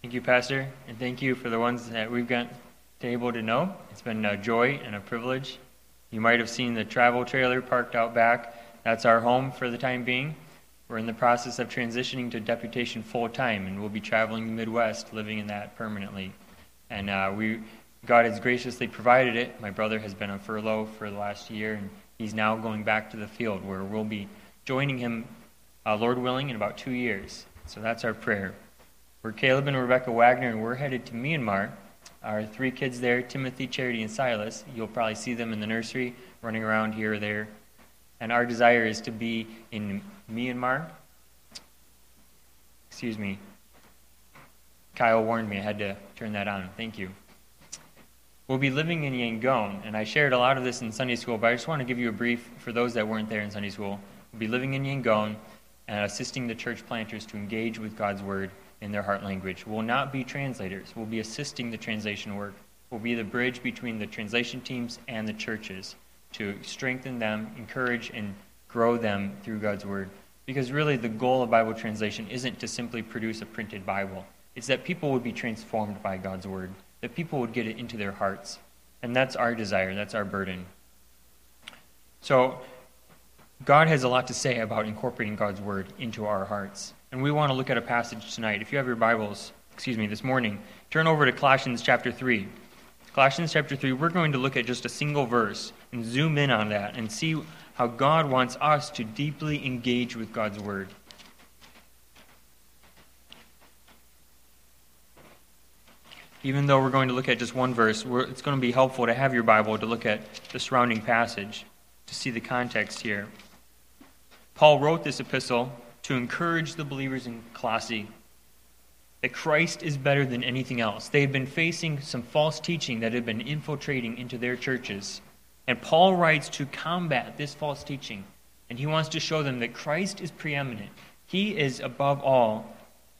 Thank you, Pastor, and thank you for the ones that we've got able to know. It's been a joy and a privilege. You might have seen the travel trailer parked out back. That's our home for the time being. We're in the process of transitioning to deputation full-time, and we'll be traveling the Midwest, living in that permanently. And God has graciously provided it. My brother has been on furlough for the last year, and he's now going back to the field where we'll be joining him, Lord willing, in about 2 years. So that's our prayer. We're Caleb and Rebecca Wagner, and we're headed to Myanmar. Our 3 kids there, Timothy, Charity, and Silas, you'll probably see them in the nursery, running around here or there. And our desire is to be in Myanmar. Excuse me. Kyle warned me I had to turn that on. Thank you. We'll be living in Yangon, and I shared a lot of this in Sunday school, but I just want to give you a brief for those that weren't there in Sunday school. We'll be living in Yangon and assisting the church planters to engage with God's Word in their heart language. We'll not be translators. We'll be assisting the translation work. We'll be the bridge between the translation teams and the churches to strengthen them, encourage, and grow them through God's Word. Because really the goal of Bible translation isn't to simply produce a printed Bible. It's that people would be transformed by God's Word, that people would get it into their hearts. And that's our desire. That's our burden. So God has a lot to say about incorporating God's Word into our hearts. And we want to look at a passage tonight. If you have your Bibles, this morning, turn over to Colossians chapter 3. Colossians chapter 3, we're going to look at just a single verse and zoom in on that and see how God wants us to deeply engage with God's Word. Even though we're going to look at just one verse, it's going to be helpful to have your Bible to look at the surrounding passage to see the context here. Paul wrote this epistle to encourage the believers in Colossae that Christ is better than anything else. They had been facing some false teaching that had been infiltrating into their churches. And Paul writes to combat this false teaching. And he wants to show them that Christ is preeminent. He is above all.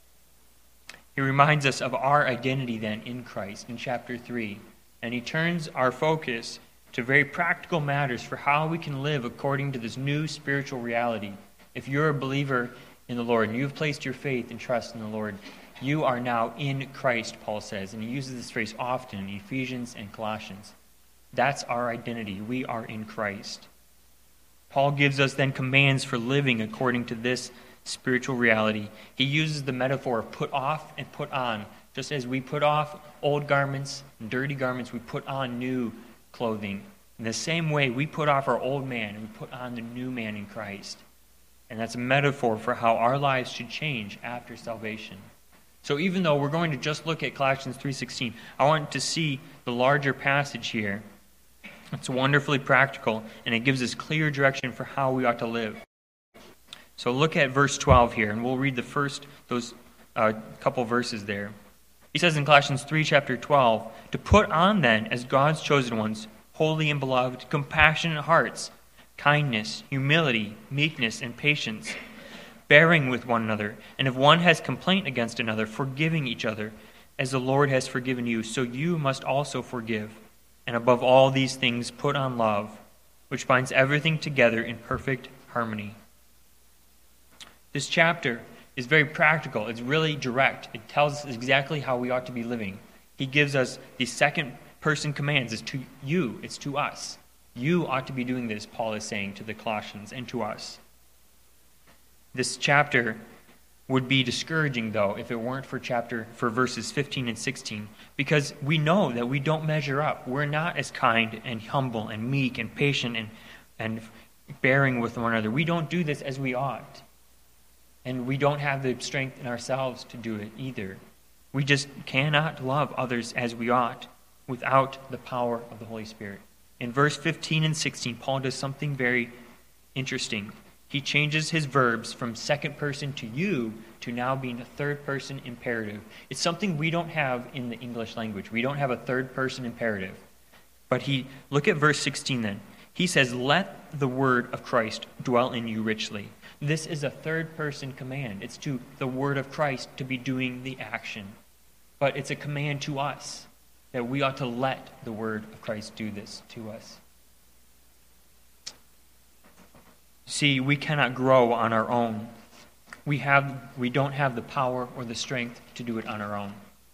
He reminds us of our identity then in Christ in chapter 3. And he turns our focus to very practical matters for how we can live according to this new spiritual reality. If you're a believer in the Lord and you've placed your faith and trust in the Lord, you are now in Christ, Paul says. And he uses this phrase often in Ephesians and Colossians. That's our identity. We are in Christ. Paul gives us then commands for living according to this spiritual reality. He uses the metaphor of put off and put on. Just as we put off old garments and dirty garments, we put on new clothing. In the same way, we put off our old man and we put on the new man in Christ. And that's a metaphor for how our lives should change after salvation. So even though we're going to just look at Colossians 3:16, I want to see the larger passage here. It's wonderfully practical, and it gives us clear direction for how we ought to live. So look at verse 12 here, and we'll read those couple verses there. He says in Colossians 3, chapter 12, to put on then, as God's chosen ones, holy and beloved, compassionate hearts, kindness, humility, meekness, and patience, bearing with one another, and if one has complaint against another, forgiving each other, as the Lord has forgiven you, so you must also forgive. And above all these things, put on love, which binds everything together in perfect harmony. This chapter is very practical. It's really direct. It tells us exactly how we ought to be living. He gives us the second-person commands. It's to you. It's to us. You ought to be doing this, Paul is saying to the Colossians and to us. This chapter would be discouraging, though, if it weren't for verses 15 and 16, because we know that we don't measure up. We're not as kind and humble and meek and patient and bearing with one another. We don't do this as we ought. And we don't have the strength in ourselves to do it either. We just cannot love others as we ought without the power of the Holy Spirit. In verse 15 and 16, Paul does something very interesting. He changes his verbs from second person to you to now being a third person imperative. It's something we don't have in the English language. We don't have a third person imperative. But look at verse 16 then. He says, let the word of Christ dwell in you richly. This is a third person command. It's to the word of Christ to be doing the action. But it's a command to us that we ought to let the word of Christ do this to us. See, we cannot grow on our own. We don't have the power or the strength to do it on our own.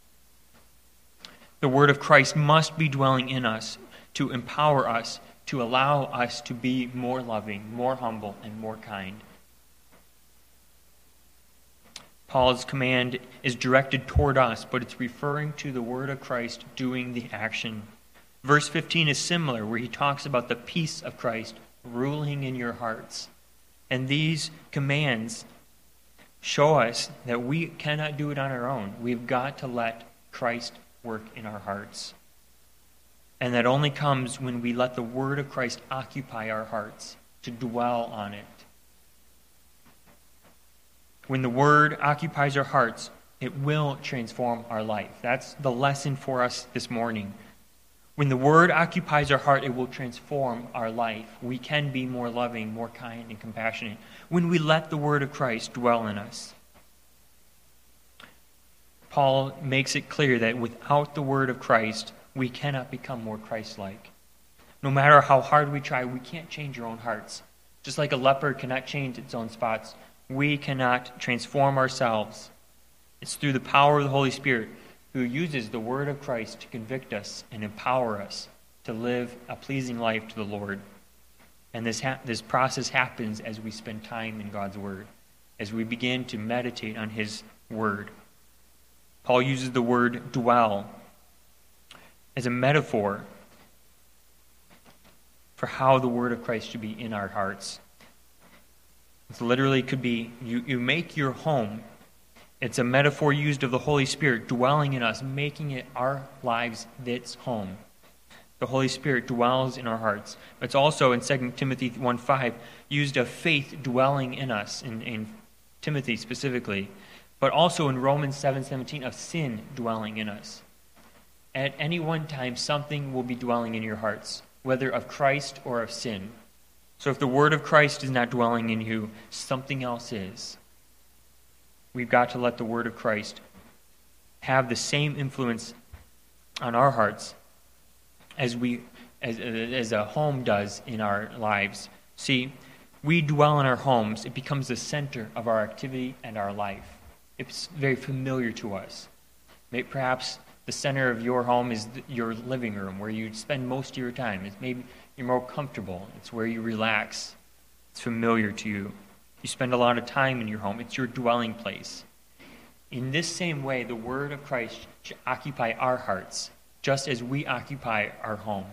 The Word of Christ must be dwelling in us to empower us, to allow us to be more loving, more humble, and more kind. Paul's command is directed toward us, but it's referring to the Word of Christ doing the action. Verse 15 is similar, where he talks about the peace of Christ ruling in your hearts. And these commands show us that we cannot do it on our own. We've got to let Christ work in our hearts. And that only comes when we let the Word of Christ occupy our hearts, to dwell on it. When the Word occupies our hearts, it will transform our life. That's the lesson for us this morning. When the Word occupies our heart, it will transform our life. We can be more loving, more kind, and compassionate when we let the Word of Christ dwell in us. Paul makes it clear that without the Word of Christ, we cannot become more Christ-like. No matter how hard we try, we can't change our own hearts. Just like a leopard cannot change its own spots, we cannot transform ourselves. It's through the power of the Holy Spirit, who uses the Word of Christ to convict us and empower us to live a pleasing life to the Lord. And this process happens as we spend time in God's Word, as we begin to meditate on His Word. Paul uses the word dwell as a metaphor for how the Word of Christ should be in our hearts. It literally could be, you make your home. It's a metaphor used of the Holy Spirit dwelling in us, making it our lives its home. The Holy Spirit dwells in our hearts. It's also in 2 Timothy 1:5 used of faith dwelling in us, in Timothy specifically, but also in Romans 7:17 of sin dwelling in us. At any one time, something will be dwelling in your hearts, whether of Christ or of sin. So if the Word of Christ is not dwelling in you, something else is. We've got to let the Word of Christ have the same influence on our hearts as a home does in our lives. See, we dwell in our homes. It becomes the center of our activity and our life. It's very familiar to us. Perhaps the center of your home is your living room, where you spend most of your time. It's maybe you're more comfortable. It's where you relax. It's familiar to you. You spend a lot of time in your home. It's your dwelling place. In this same way, the Word of Christ should occupy our hearts, just as we occupy our home.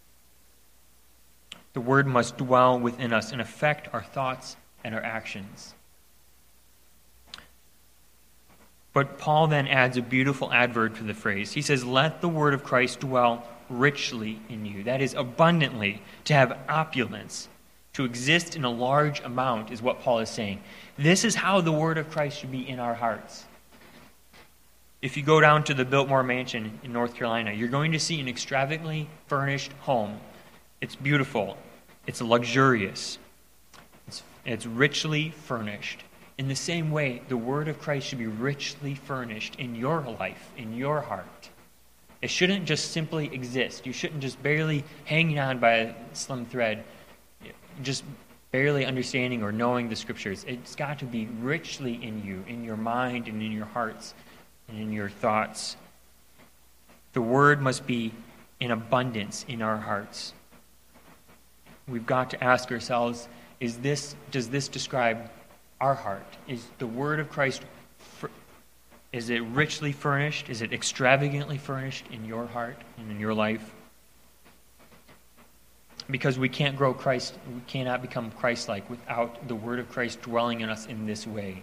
The Word must dwell within us and affect our thoughts and our actions. But Paul then adds a beautiful adverb to the phrase. He says, let the Word of Christ dwell richly in you. That is, abundantly, to have opulence, to exist in a large amount is what Paul is saying. This is how the Word of Christ should be in our hearts. If you go down to the Biltmore Mansion in North Carolina, you're going to see an extravagantly furnished home. It's beautiful. It's luxurious. It's richly furnished. In the same way, the Word of Christ should be richly furnished in your life, in your heart. It shouldn't just simply exist. You shouldn't just barely hanging on by a slim thread, just barely understanding or knowing the Scriptures. It's got to be richly in you, in your mind and in your hearts and in your thoughts. The Word must be in abundance in our hearts. We've got to ask ourselves, does this describe our heart? Is the Word of Christ, is it richly furnished? Is it extravagantly furnished in your heart and in your life? Because we can't grow Christ, we cannot become Christ-like without the Word of Christ dwelling in us in this way.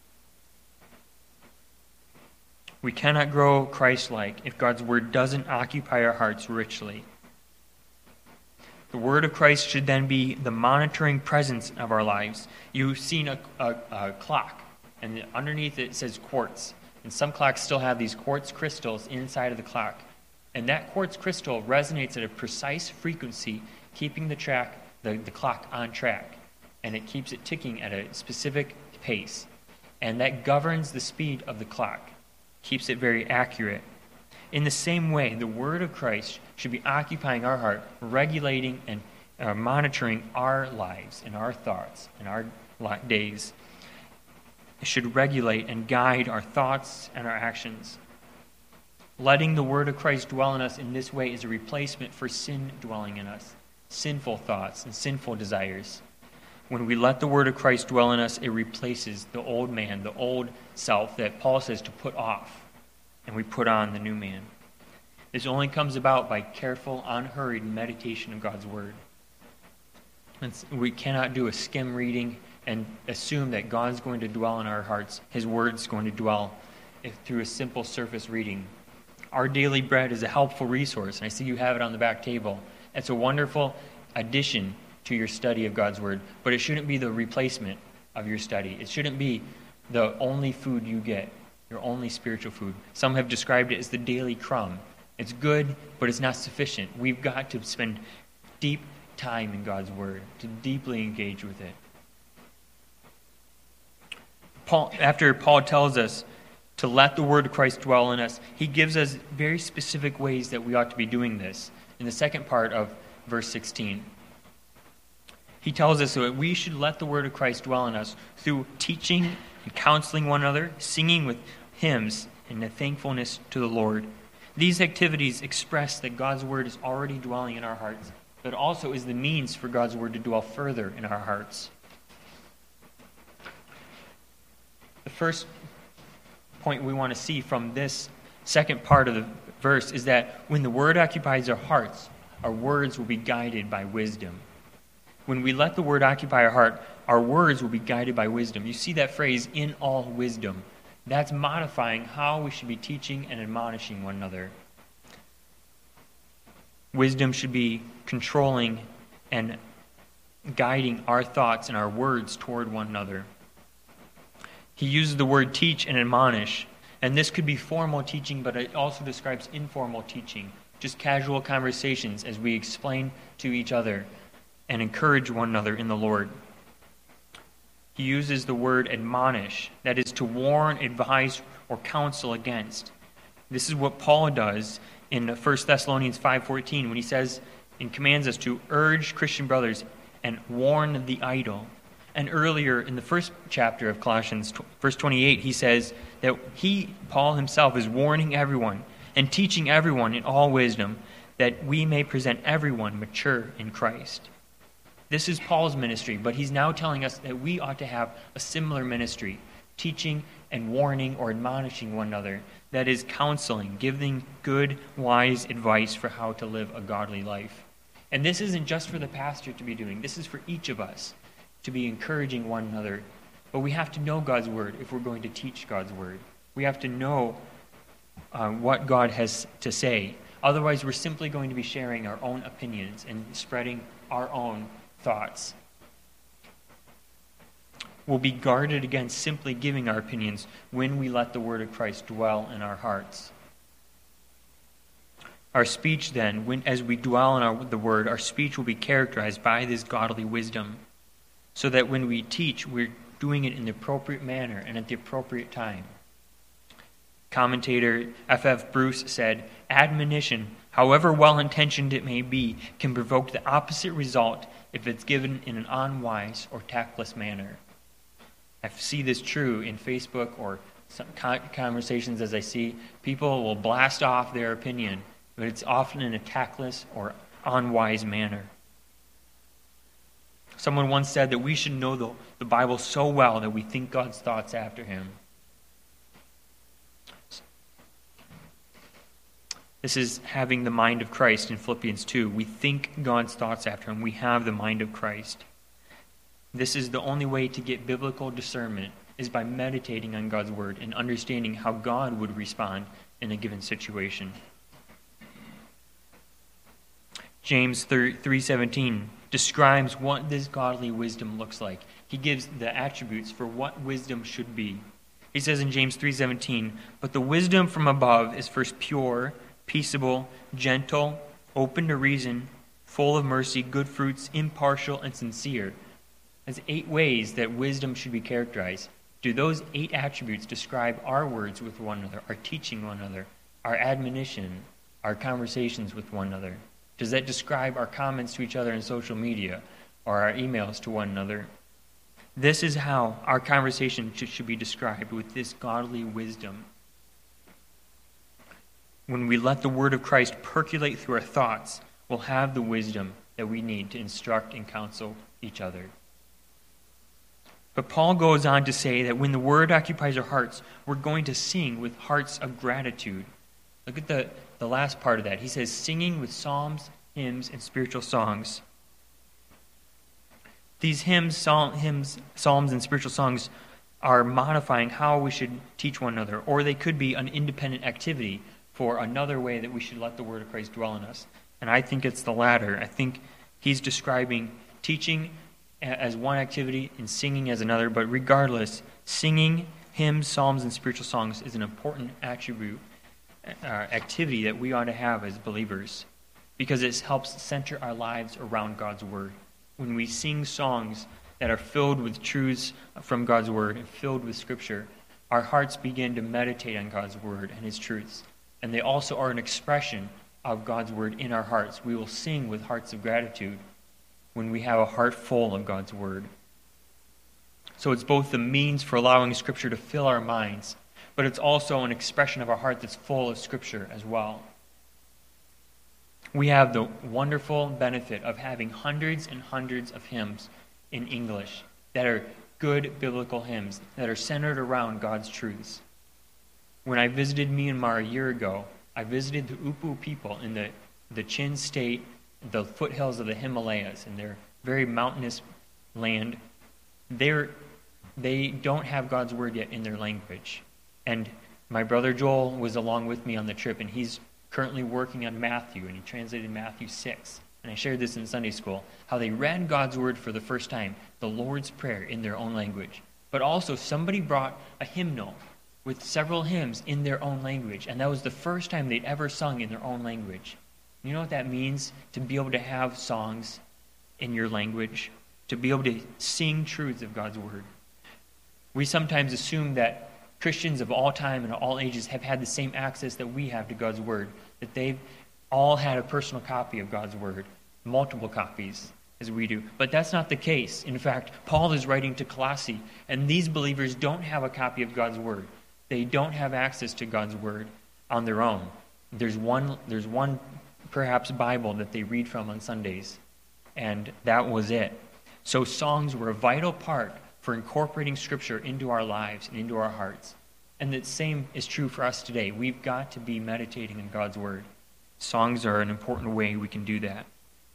We cannot grow Christ-like if God's Word doesn't occupy our hearts richly. The Word of Christ should then be the monitoring presence of our lives. You've seen a clock, and underneath it says quartz. And some clocks still have these quartz crystals inside of the clock. And that quartz crystal resonates at a precise frequency, keeping the clock on track. And it keeps it ticking at a specific pace. And that governs the speed of the clock, keeps it very accurate. In the same way, the Word of Christ should be occupying our heart, regulating and monitoring our lives and our thoughts and our days. It should regulate and guide our thoughts and our actions. Letting the word of Christ dwell in us in this way is a replacement for sin dwelling in us, sinful thoughts and sinful desires. When we let the word of Christ dwell in us, it replaces the old man, the old self that Paul says to put off, and we put on the new man. This only comes about by careful, unhurried meditation of God's word. We cannot do a skim reading and assume that God's going to dwell in our hearts. His word's going to dwell through a simple surface reading. Our Daily Bread is a helpful resource, and I see you have it on the back table. It's a wonderful addition to your study of God's word, but it shouldn't be the replacement of your study. It shouldn't be the only food you get, your only spiritual food. Some have described it as the daily crumb. It's good, but it's not sufficient. We've got to spend deep time in God's word to deeply engage with it. After Paul tells us to let the word of Christ dwell in us, he gives us very specific ways that we ought to be doing this. In the second part of verse 16, he tells us that we should let the word of Christ dwell in us through teaching and counseling one another, singing with hymns, and a thankfulness to the Lord. These activities express that God's word is already dwelling in our hearts, but also is the means for God's word to dwell further in our hearts. The first point we want to see from this second part of the verse is that when the word occupies our hearts, our words will be guided by wisdom. When we let the word occupy our heart, our words will be guided by wisdom. You see that phrase, in all wisdom. That's modifying how we should be teaching and admonishing one another. Wisdom should be controlling and guiding our thoughts and our words toward one another. He uses the word teach and admonish, and this could be formal teaching, but it also describes informal teaching, just casual conversations as we explain to each other and encourage one another in the Lord. He uses the word admonish, that is to warn, advise, or counsel against. This is what Paul does in 1 Thessalonians 5:14 when he says and commands us to urge Christian brothers and warn the idle. And earlier in the first chapter of Colossians, verse 28, he says that Paul himself, is warning everyone and teaching everyone in all wisdom that we may present everyone mature in Christ. This is Paul's ministry, but he's now telling us that we ought to have a similar ministry, teaching and warning or admonishing one another. That is counseling, giving good, wise advice for how to live a godly life. And this isn't just for the pastor to be doing. This is for each of us to be encouraging one another. But we have to know God's word if we're going to teach God's word. We have to know what God has to say. Otherwise, we're simply going to be sharing our own opinions and spreading our own thoughts. We'll be guarded against simply giving our opinions when we let the word of Christ dwell in our hearts. Our speech then, as we dwell in the word, our speech will be characterized by this godly wisdom, so that when we teach, we're doing it in the appropriate manner and at the appropriate time. Commentator F.F. Bruce said, "Admonition, however well-intentioned it may be, can provoke the opposite result if it's given in an unwise or tactless manner." I see this true in Facebook or some conversations as I see people will blast off their opinion, but it's often in a tactless or unwise manner. Someone once said that we should know the Bible so well that we think God's thoughts after him. This is having the mind of Christ in Philippians 2. We think God's thoughts after him. We have the mind of Christ. This is the only way to get biblical discernment, is by meditating on God's word and understanding how God would respond in a given situation. James 3:17 describes what this godly wisdom looks like. He gives the attributes for what wisdom should be. He says in James 3:17, "But the wisdom from above is first pure, peaceable, gentle, open to reason, full of mercy, good fruits, impartial, and sincere." There's 8 ways that wisdom should be characterized. Do those 8 attributes describe our words with one another, our teaching one another, our admonition, our conversations with one another? Does that describe our comments to each other in social media or our emails to one another? This is how our conversation should be described, with this godly wisdom. when we let the word of Christ percolate through our thoughts, we'll have the wisdom that we need to instruct and counsel each other. But Paul goes on to say that when the word occupies our hearts, we're going to sing with hearts of gratitude. Look at the last part of that. He says, singing with psalms, hymns, and spiritual songs. These hymns, psalms, and spiritual songs are modifying how we should teach one another, or they could be an independent activity for another way that we should let the word of Christ dwell in us. And I think it's the latter. I think he's describing teaching as one activity and singing as another, but regardless, singing hymns, psalms, and spiritual songs is an important activity that we ought to have as believers, because it helps center our lives around God's word. When we sing songs that are filled with truths from God's word and filled with Scripture, our hearts begin to meditate on God's word and his truths. And they also are an expression of God's word in our hearts. We will sing with hearts of gratitude when we have a heart full of God's word. So it's both the means for allowing Scripture to fill our minds, but it's also an expression of our heart that's full of Scripture as well. We have the wonderful benefit of having hundreds and hundreds of hymns in English that are good biblical hymns that are centered around God's truths. When I visited Myanmar a year ago, I visited the Upu people in the Chin State, the foothills of the Himalayas, and their very mountainous land. They don't have God's word yet in their language. And my brother Joel was along with me on the trip, and he's currently working on Matthew, and he translated Matthew 6. And I shared this in Sunday school, how they read God's word for the first time, the Lord's Prayer, in their own language. But also, somebody brought a hymnal with several hymns in their own language, and that was the first time they'd ever sung in their own language. You know what that means, to be able to have songs in your language, to be able to sing truths of God's word? We sometimes assume that Christians of all time and all ages have had the same access that we have to God's word, that they've all had a personal copy of God's word, multiple copies as we do. But that's not the case. In fact, Paul is writing to Colossae, and these believers don't have a copy of God's word. They don't have access to God's word on their own. There's one perhaps Bible that they read from on Sundays, and that was it. So songs were a vital part for incorporating Scripture into our lives and into our hearts. And the same is true for us today. We've got to be meditating in God's word. Songs are an important way we can do that.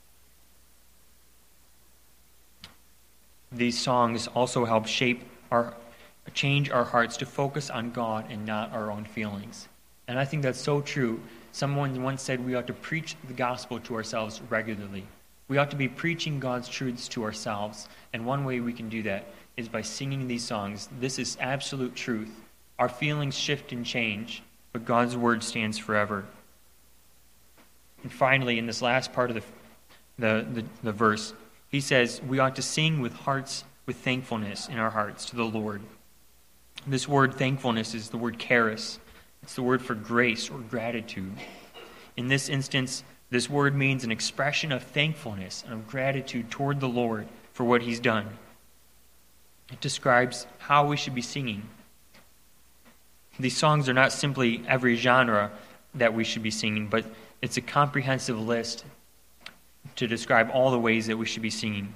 These songs also help change our hearts to focus on God and not our own feelings. And I think that's so true. Someone once said we ought to preach the gospel to ourselves regularly. We ought to be preaching God's truths to ourselves. And one way we can do that is by singing these songs. This is absolute truth. Our feelings shift and change, but God's word stands forever. And finally, in this last part of the verse, he says we ought to sing with thankfulness in our hearts to the Lord. This word thankfulness is the word charis. It's the word for grace or gratitude. In this instance, this word means an expression of thankfulness and of gratitude toward the Lord for what he's done. It describes how we should be singing. These songs are not simply every genre that we should be singing, but it's a comprehensive list to describe all the ways that we should be singing.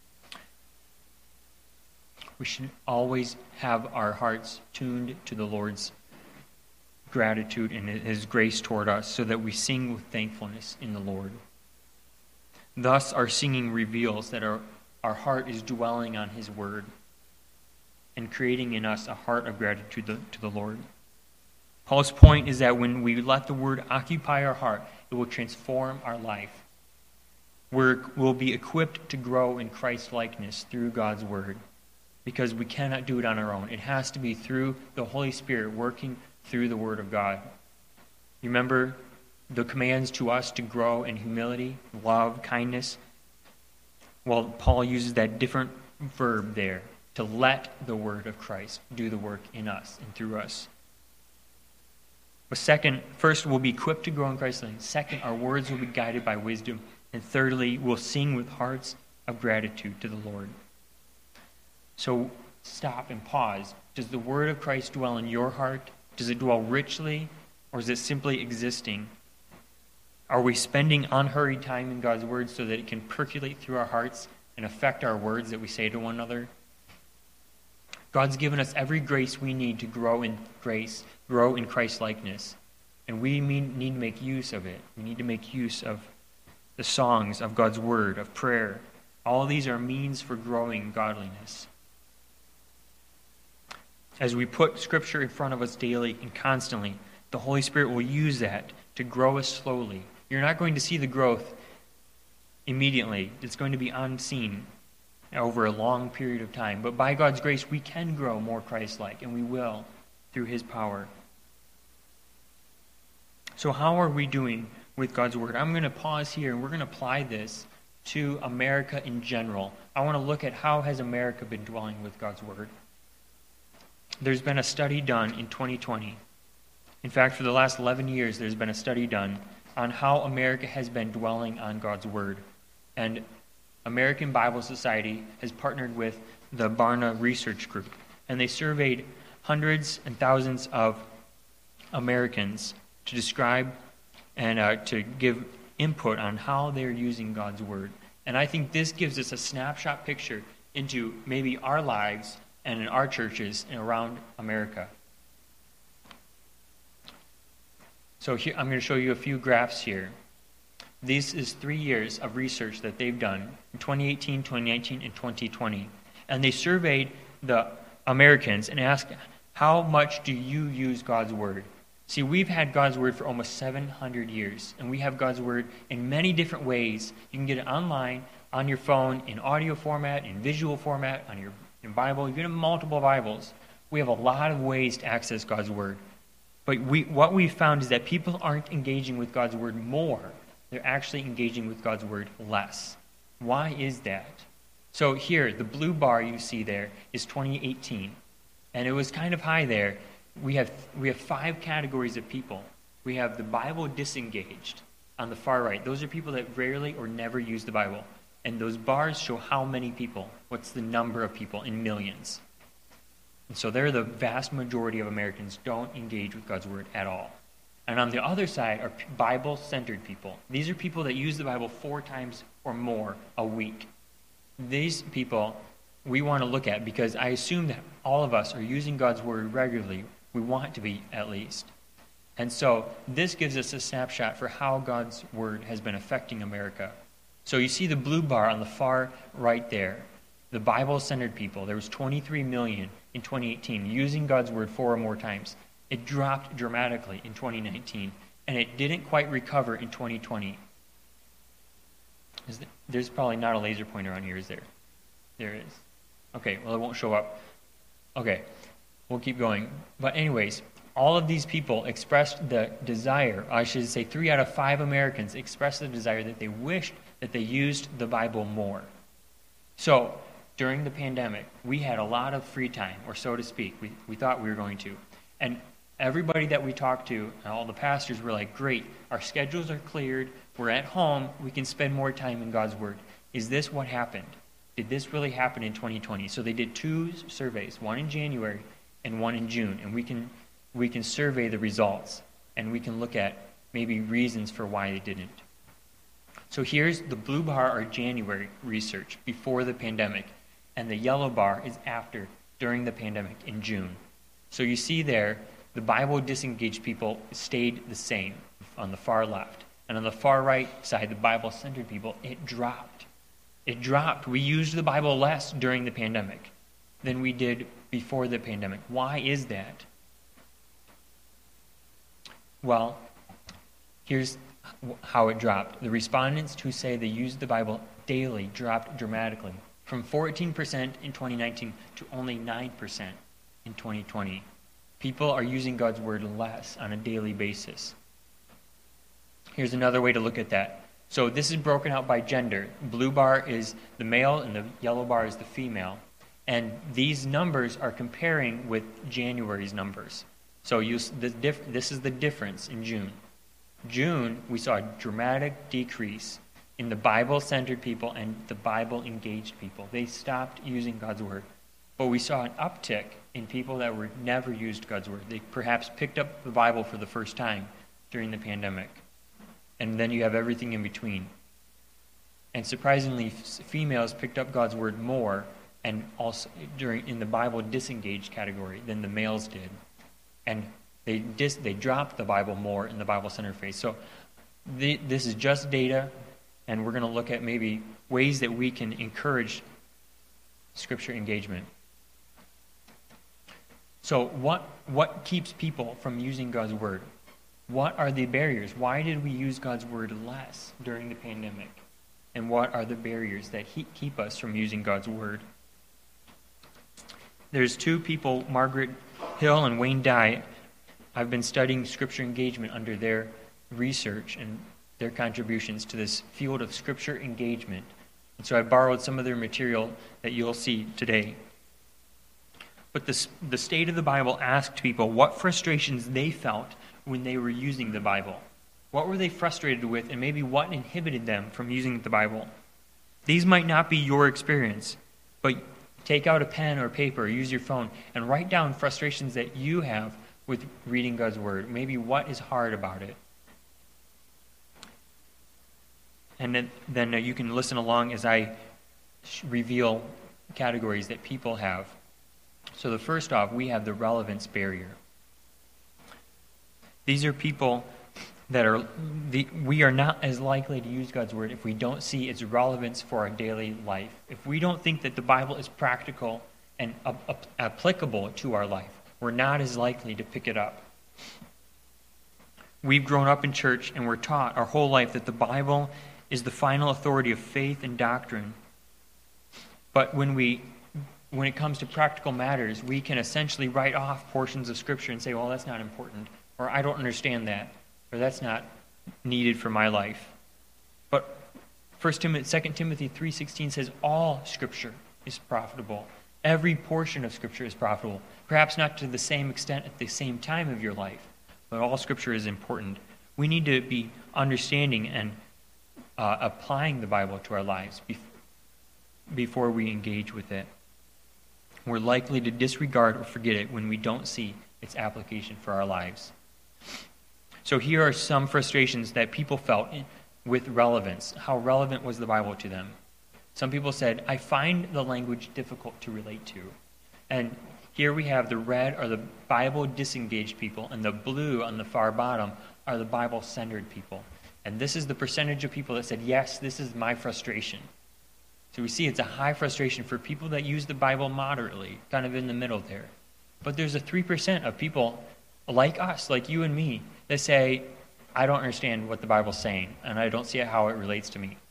We should always have our hearts tuned to the Lord's gratitude and his grace toward us, so that we sing with thankfulness in the Lord. Thus, our singing reveals that our heart is dwelling on his word and creating in us a heart of gratitude to the Lord. Paul's point is that when we let the word occupy our heart, it will transform our life. We'll be equipped to grow in Christ's likeness through God's word, because we cannot do it on our own. It has to be through the Holy Spirit working through the word of God. You remember the commands to us to grow in humility, love, kindness? Well, Paul uses that different verb there, to let the word of Christ do the work in us and through us. But first, we'll be equipped to grow in Christ's likeness. Second, our words will be guided by wisdom. And thirdly, we'll sing with hearts of gratitude to the Lord. So stop and pause. Does the word of Christ dwell in your heart? Does it dwell richly Or is it simply existing? Are we spending unhurried time in God's Word so that it can percolate through our hearts and affect our words that we say to one another? God's given us every grace we need to grow in grace, grow in Christ-likeness. And we need to make use of it. We need to make use of the songs, of God's Word, of prayer. All of these are means for growing godliness. As we put Scripture in front of us daily and constantly, the Holy Spirit will use that to grow us slowly. You're not going to see the growth immediately. It's going to be unseen over a long period of time. But by God's grace, we can grow more Christ-like, and we will through His power. So how are we doing with God's Word? I'm going to pause here, and we're going to apply this to America in general. I want to look at how has America been dwelling with God's Word. There's been a study done in 2020. In fact, for the last 11 years, there's been a study done on how America has been dwelling on God's Word. And American Bible Society has partnered with the Barna Research Group, and they surveyed hundreds and thousands of Americans to describe and to give input on how they're using God's Word. And I think this gives us a snapshot picture into maybe our lives and in our churches and around America. So here, I'm going to show you a few graphs here. This is 3 years of research that they've done in 2018, 2019, and 2020. And they surveyed the Americans and asked, how much do you use God's Word? See, we've had God's Word for almost 700 years, and we have God's Word in many different ways. You can get it online, on your phone, in audio format, in visual format, on your Bible. You can have multiple Bibles. We have a lot of ways to access God's Word. But what we've found is that people aren't engaging with God's Word more. They're actually engaging with God's Word less. Why is that? So here, the blue bar you see there is 2018. And it was kind of high there. We have 5 categories of people. We have the Bible disengaged on the far right. Those are people that rarely or never use the Bible. And those bars show how many people. What's the number of people in millions? And so they're the vast majority of Americans don't engage with God's Word at all. And on the other side are Bible-centered people. These are people that use the Bible 4 times or more a week. These people we want to look at because I assume that all of us are using God's Word regularly. We want to be, at least. And so this gives us a snapshot for how God's Word has been affecting America. So you see the blue bar on the far right there. The Bible-centered people. There was 23 million in 2018 using God's Word 4 or more times. It dropped dramatically in 2019, and it didn't quite recover in 2020. There's probably not a laser pointer on here, is there? There is. Okay, well, it won't show up. Okay, we'll keep going. But anyways, all of these people expressed the desire, I should say 3 out of 5 Americans expressed the desire that they wished that they used the Bible more. So, during the pandemic, we had a lot of free time, or so to speak. We thought we were going to. And everybody that we talked to, and all the pastors were like, great, our schedules are cleared, we're at home, we can spend more time in God's Word. Is this what happened? Did this really happen in 2020? So they did 2 surveys, one in January and one in June, and we can survey the results, and we can look at maybe reasons for why they didn't. So here's the blue bar, our January research before the pandemic, and the yellow bar is after, during the pandemic in June. So you see there, the Bible disengaged people stayed the same on the far left. And on the far right side, the Bible-centered people, it dropped. It dropped. We used the Bible less during the pandemic than we did before the pandemic. Why is that? Well, here's how it dropped. The respondents who say they used the Bible daily dropped dramatically, from 14% in 2019 to only 9% in 2020. People are using God's Word less on a daily basis. Here's another way to look at that. So this is broken out by gender. Blue bar is the male and the yellow bar is the female. And these numbers are comparing with January's numbers. So this is the difference in June. June, we saw a dramatic decrease in the Bible-centered people and the Bible-engaged people. They stopped using God's Word. But we saw an uptick in people that were never used God's Word. They perhaps picked up the Bible for the first time during the pandemic. And then you have everything in between. And surprisingly, females picked up God's Word more and also in the Bible disengaged category than the males did. And they dropped the Bible more in the Bible-centered faith. So this is just data, and we're going to look at maybe ways that we can encourage Scripture engagement. So what keeps people from using God's Word? What are the barriers? Why did we use God's Word less during the pandemic? And what are the barriers that keep us from using God's Word? There's two people, Margaret Hill and Wayne Dye. I've been studying Scripture engagement under their research and their contributions to this field of Scripture engagement. And so I borrowed some of their material that you'll see today. But the State of the Bible asked people what frustrations they felt when they were using the Bible. What were they frustrated with, and maybe what inhibited them from using the Bible? These might not be your experience, but take out a pen or paper, or use your phone, and write down frustrations that you have with reading God's Word. Maybe what is hard about it. And then you can listen along as I reveal categories that people have. So the first off, we have the relevance barrier. These are people that we are not as likely to use God's Word if we don't see its relevance for our daily life. If we don't think that the Bible is practical and applicable to our life, we're not as likely to pick it up. We've grown up in church and we're taught our whole life that the Bible is the final authority of faith and doctrine. But when it comes to practical matters, we can essentially write off portions of Scripture and say, well, that's not important, or I don't understand that, or that's not needed for my life. But 2 Timothy 3:16 says all Scripture is profitable. Every portion of Scripture is profitable. Perhaps not to the same extent at the same time of your life, but all Scripture is important. We need to be understanding and applying the Bible to our lives before we engage with it. We're likely to disregard or forget it when we don't see its application for our lives. So here are some frustrations that people felt with relevance. How relevant was the Bible to them? Some people said, I find the language difficult to relate to. And here we have the red are the Bible disengaged people, and the blue on the far bottom are the Bible-centered people. And this is the percentage of people that said, yes, this is my frustration. So we see it's a high frustration for people that use the Bible moderately, kind of in the middle there. But there's a 3% of people like us, like you and me, that say, I don't understand what the Bible's saying, and I don't see how it relates to me.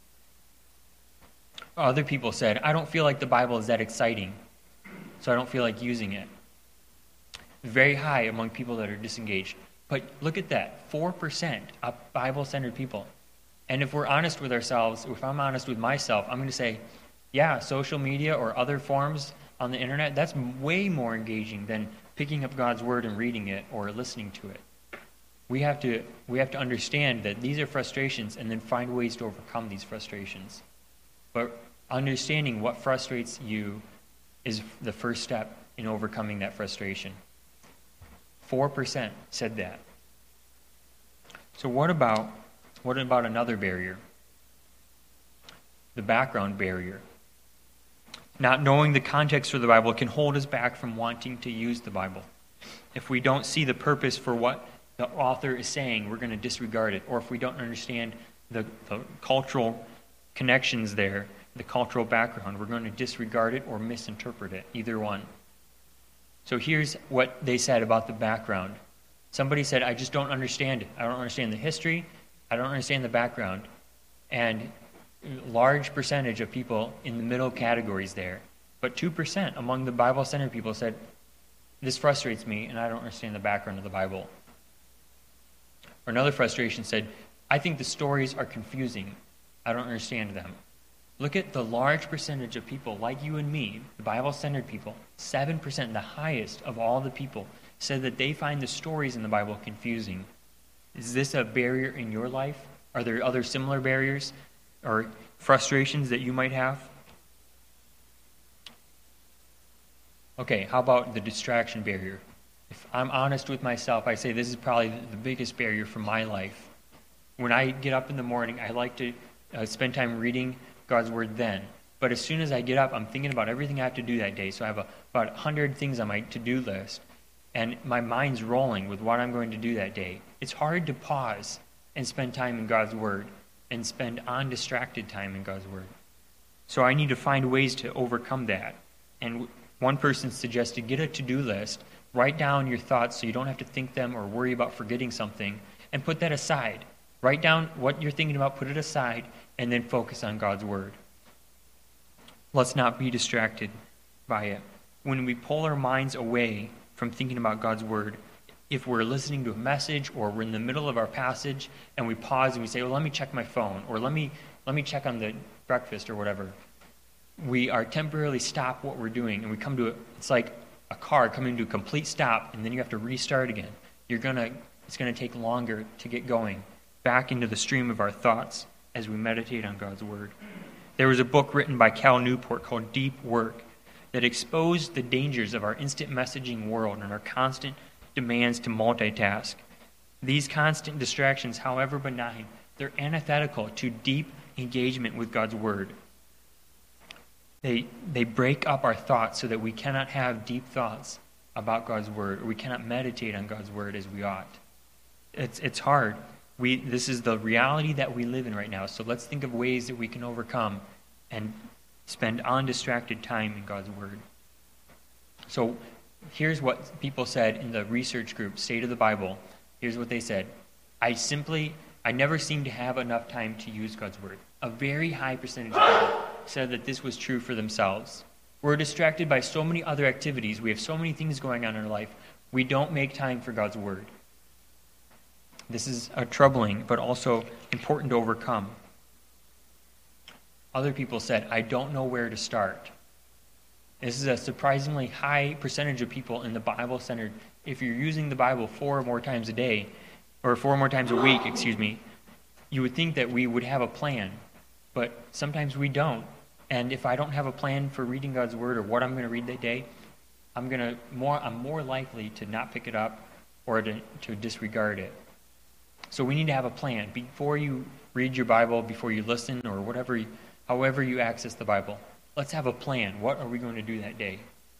Other people said, I don't feel like the Bible is that exciting, so I don't feel like using it. Very high among people that are disengaged. But look at that, 4% of Bible-centered people. And if we're honest with ourselves, if I'm honest with myself, I'm going to say, yeah, social media or other forms on the internet, that's way more engaging than picking up God's Word and reading it or listening to it. We have to understand that these are frustrations and then find ways to overcome these frustrations. But understanding what frustrates you is the first step in overcoming that frustration. 4% said that. So what about another barrier? The background barrier. Not knowing the context of the Bible can hold us back from wanting to use the Bible. If we don't see the purpose for what the author is saying, we're going to disregard it. Or if we don't understand the cultural connections there, the cultural background, we're going to disregard it or misinterpret it, either one. So here's what they said about the background. Somebody said, I just don't understand it. I don't understand the history. I don't understand the background. And large percentage of people in the middle categories there. But 2% among the Bible-centered people said, this frustrates me and I don't understand the background of the Bible. Or another frustration said, I think the stories are confusing. I don't understand them. Look at the large percentage of people like you and me, the Bible-centered people, 7%, the highest of all the people, said that they find the stories in the Bible confusing. Is this a barrier in your life? Are there other similar barriers or frustrations that you might have? Okay, how about the distraction barrier? If I'm honest with myself, I say this is probably the biggest barrier for my life. When I get up in the morning, I like to spend time reading God's Word then. But as soon as I get up, I'm thinking about everything I have to do that day. So I have about 100 things on my to-do list, and my mind's rolling with what I'm going to do that day. It's hard to pause and spend time in God's Word and spend undistracted time in God's Word. So I need to find ways to overcome that. And one person suggested get a to-do list, write down your thoughts so you don't have to think them or worry about forgetting something, and put that aside. Write down what you're thinking about, put it aside, and then focus on God's Word. Let's not be distracted by it. When we pull our minds away from thinking about God's Word, if we're listening to a message or we're in the middle of our passage and we pause and we say, well, let me check my phone, or let me check on the breakfast or whatever, we are temporarily stop what we're doing and we come to it's like a car coming to a complete stop, and then you have to restart again. It's going to take longer to get going back into the stream of our thoughts as we meditate on God's Word. There was a book written by Cal Newport called Deep Work that exposed the dangers of our instant messaging world and our constant demands to multitask. These constant distractions, however benign, they're antithetical to deep engagement with God's Word. They break up our thoughts so that we cannot have deep thoughts about God's Word, or we cannot meditate on God's Word as we ought. It's hard. This is the reality that we live in right now, so let's think of ways that we can overcome and spend undistracted time in God's Word. So here's what people said in the research group, State of the Bible. Here's what they said. I never seem to have enough time to use God's Word. A very high percentage of people said that this was true for themselves. We're distracted by so many other activities. We have so many things going on in our life. We don't make time for God's Word. This is troubling, but also important to overcome. Other people said, I don't know where to start. This is a surprisingly high percentage of people in the Bible-centered. If you're using the Bible 4 more times a day, or 4 more times a week, you would think that we would have a plan, but sometimes we don't. And if I don't have a plan for reading God's Word or what I'm going to read that day, I'm more likely to not pick it up or to disregard it. So we need to have a plan before you read your Bible, before you listen, or however you access the Bible. Let's have a plan. What are we going to do that day?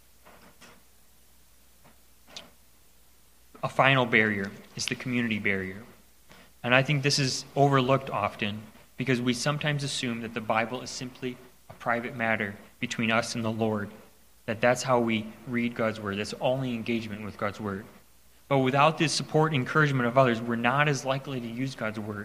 A final barrier is the community barrier. And I think this is overlooked often because we sometimes assume that the Bible is simply a private matter between us and the Lord, that's how we read God's Word. That's only engagement with God's Word. But without the support and encouragement of others, we're not as likely to use God's Word.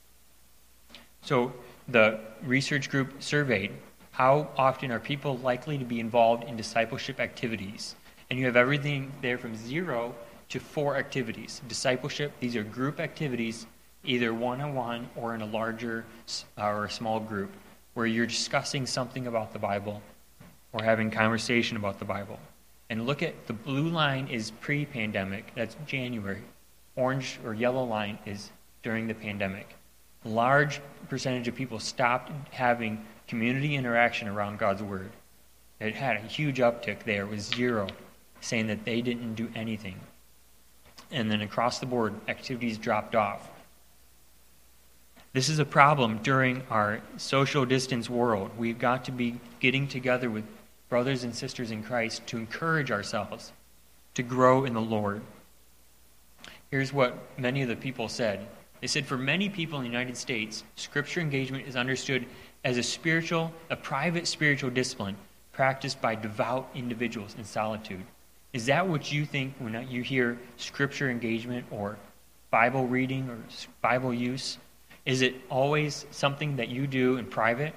So the research group surveyed how often are people likely to be involved in discipleship activities. And you have everything there from 0 to 4 activities. Discipleship, these are group activities, either one-on-one or in a larger or a small group, where you're discussing something about the Bible or having conversation about the Bible. And look at the blue line is pre-pandemic, that's January. Orange or yellow line is during the pandemic. A large percentage of people stopped having community interaction around God's Word. It had a huge uptick there. It was 0, saying that they didn't do anything. And then across the board, activities dropped off. This is a problem during our social distance world. We've got to be getting together with brothers and sisters in Christ to encourage ourselves to grow in the Lord. Here's what many of the people said. They said, for many people in the United States, Scripture engagement is understood as a private spiritual discipline practiced by devout individuals in solitude. Is that what you think when you hear Scripture engagement or Bible reading or Bible use? Is it always something that you do in private?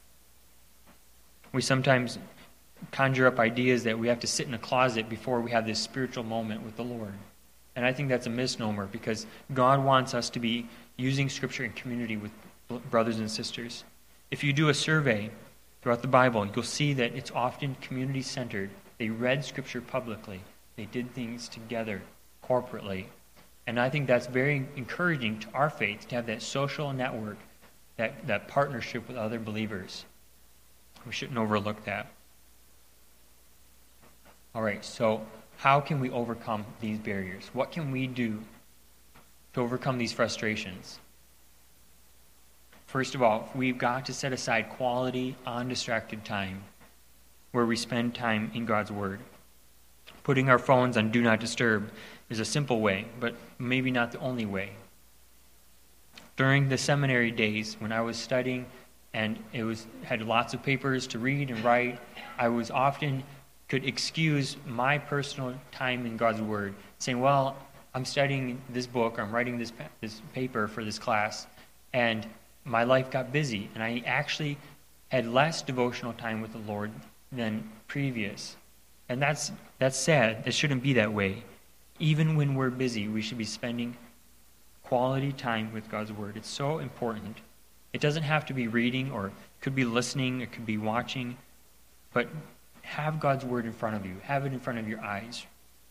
We sometimes conjure up ideas that we have to sit in a closet before we have this spiritual moment with the Lord. And I think that's a misnomer because God wants us to be using Scripture in community with brothers and sisters. If you do a survey throughout the Bible, you'll see that it's often community-centered. They read Scripture publicly. They did things together, corporately. And I think that's very encouraging to our faith, to have that social network, that partnership with other believers. We shouldn't overlook that. All right, so how can we overcome these barriers? What can we do to overcome these frustrations? First of all, we've got to set aside quality, undistracted time where we spend time in God's Word. Putting our phones on Do Not Disturb is a simple way, but maybe not the only way. During the seminary days when I was studying and had lots of papers to read and write, I was often could excuse my personal time in God's Word, saying, well, I'm studying this book, or I'm writing this paper for this class, and my life got busy, and I actually had less devotional time with the Lord than previous. And that's sad. It shouldn't be that way. Even when we're busy, we should be spending quality time with God's Word. It's so important. It doesn't have to be reading, or it could be listening, it could be watching, but have God's Word in front of you. Have it in front of your eyes.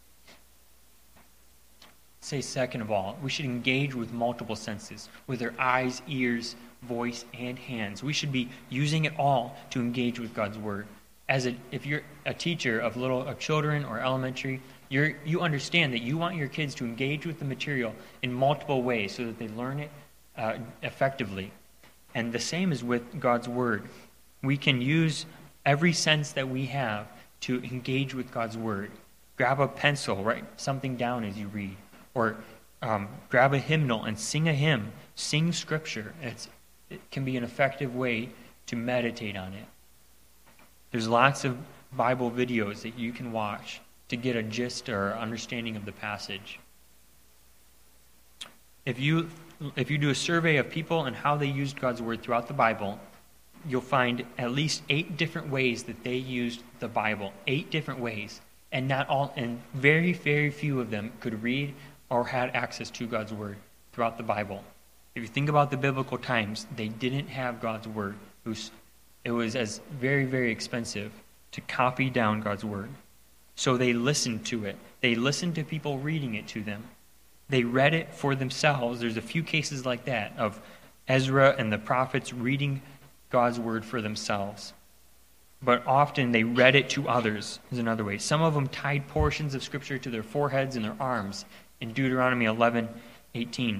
Say, second of all, we should engage with multiple senses, with our eyes, ears, voice, and hands. We should be using it all to engage with God's Word. If you're a teacher of children or elementary, you understand that you want your kids to engage with the material in multiple ways so that they learn it effectively. And the same is with God's Word. We can use every sense that we have to engage with God's Word. Grab a pencil, write something down as you read. Or grab a hymnal and sing a hymn. Sing Scripture. It can be an effective way to meditate on it. There's lots of Bible videos that you can watch to get a gist or understanding of the passage. If you do a survey of people and how they used God's Word throughout the Bible, you'll find at least 8 different ways that they used the Bible. 8 different ways. And very, very few of them could read or had access to God's Word throughout the Bible. If you think about the biblical times, they didn't have God's Word. It was as very, very expensive to copy down God's Word. So they listened to it. They listened to people reading it to them. They read it for themselves. There's a few cases like that of Ezra and the prophets reading God's Word for themselves. But often they read it to others, is another way. Some of them tied portions of Scripture to their foreheads and their arms in Deuteronomy 11:18.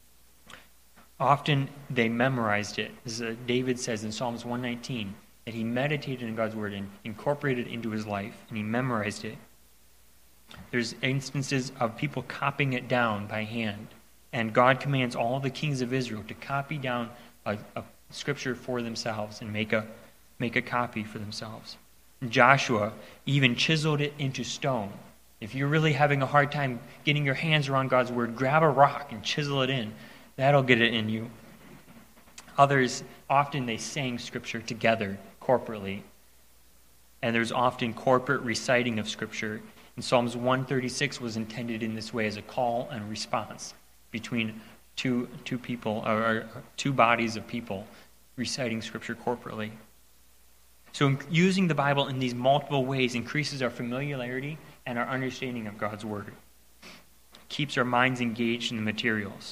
Often they memorized it. As David says in Psalms 119, that he meditated in God's Word and incorporated it into his life, and he memorized it. There's instances of people copying it down by hand, and God commands all the kings of Israel to copy down a Scripture for themselves and make a copy for themselves. And Joshua even chiseled it into stone. If you're really having a hard time getting your hands around God's Word, grab a rock and chisel it in. That'll get it in you. Others, often they sang Scripture together corporately. And there's often corporate reciting of Scripture. And Psalms 136 was intended in this way as a call and response between two people, or two bodies of people reciting Scripture corporately. So using the Bible in these multiple ways increases our familiarity and our understanding of God's Word. Keeps our minds engaged in the materials.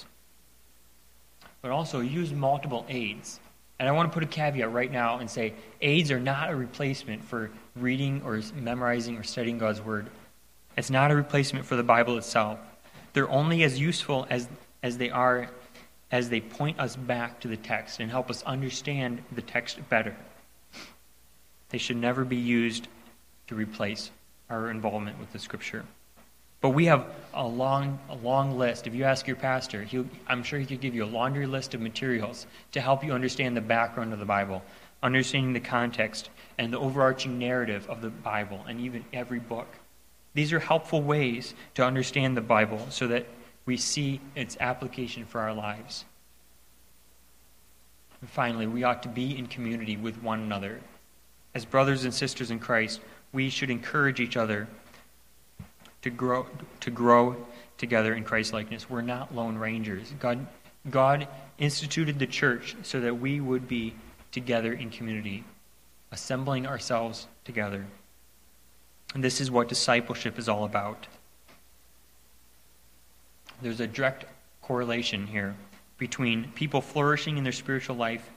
But also use multiple aids. And I want to put a caveat right now and say aids are not a replacement for reading or memorizing or studying God's Word. It's not a replacement for the Bible itself. They're only as useful as they point us back to the text and help us understand the text better. They should never be used to replace our involvement with the Scripture. But we have a long list. If you ask your pastor, I'm sure he could give you a laundry list of materials to help you understand the background of the Bible, understanding the context and the overarching narrative of the Bible, and even every book. These are helpful ways to understand the Bible so that we see its application for our lives. And finally, we ought to be in community with one another. As brothers and sisters in Christ, we should encourage each other to grow together in Christ-likeness. We're not lone rangers. God instituted the church so that we would be together in community, assembling ourselves together. And this is what discipleship is all about. There's a direct correlation here between people flourishing in their spiritual life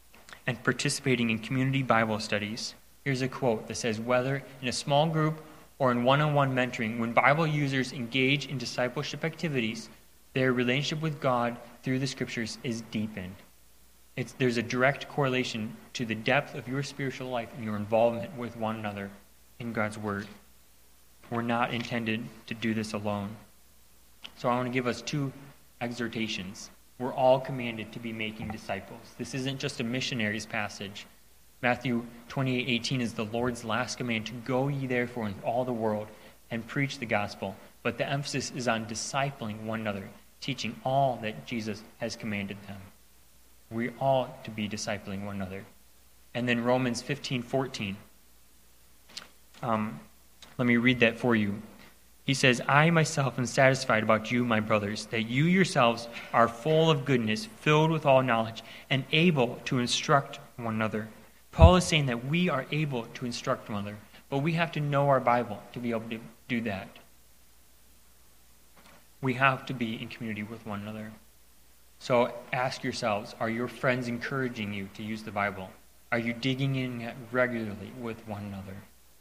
and participating in community Bible studies. Here's a quote that says, whether in a small group or in one-on-one mentoring, when Bible users engage in discipleship activities, their relationship with God through the Scriptures is deepened. There's a direct correlation to the depth of your spiritual life and your involvement with one another in God's Word. We're not intended to do this alone. So I want to give us two exhortations. We're all commanded to be making disciples. This isn't just a missionaries passage. Matthew 28:18 is the Lord's last command, to go ye therefore in all the world and preach the gospel. But the emphasis is on discipling one another, teaching all that Jesus has commanded them. We ought to be discipling one another. And then Romans 15:14. Let me read that for you. He says, I myself am satisfied about you, my brothers, that you yourselves are full of goodness, filled with all knowledge, and able to instruct one another. Paul is saying that we are able to instruct one another, but we have to know our Bible to be able to do that. We have to be in community with one another. So ask yourselves, are your friends encouraging you to use the Bible? Are you digging in regularly with one another?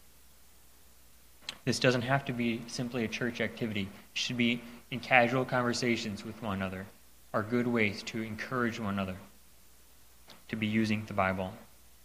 This doesn't have to be simply a church activity. It should be in casual conversations with one another, are good ways to encourage one another to be using the Bible.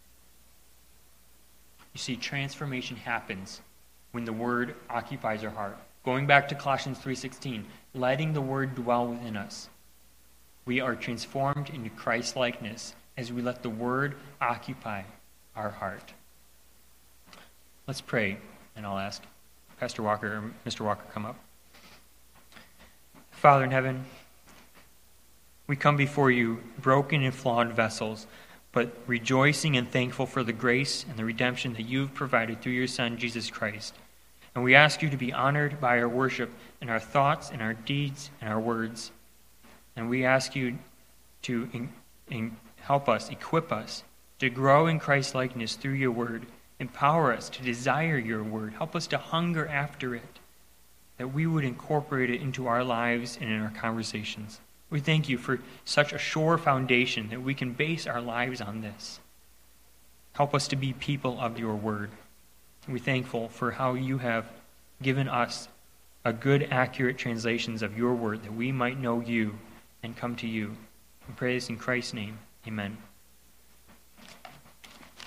You see, transformation happens when the Word occupies our heart. Going back to Colossians 3:16, letting the Word dwell within us. We are transformed into Christ-likeness as we let the Word occupy our heart. Let's pray, and I'll ask Pastor Walker or Mr. Walker come up. Father in heaven, we come before you broken and flawed vessels, but rejoicing and thankful for the grace and the redemption that you've provided through your Son, Jesus Christ. And we ask you to be honored by our worship and our thoughts and our deeds and our words. And we ask you to help us, equip us to grow in Christ-likeness through your word. Empower us to desire your word. Help us to hunger after it, that we would incorporate it into our lives and in our conversations. We thank you for such a sure foundation that we can base our lives on this. Help us to be people of your word. We're thankful for how you have given us a good, accurate translations of your word, that we might know you and come to you. We pray this in Christ's name. Amen.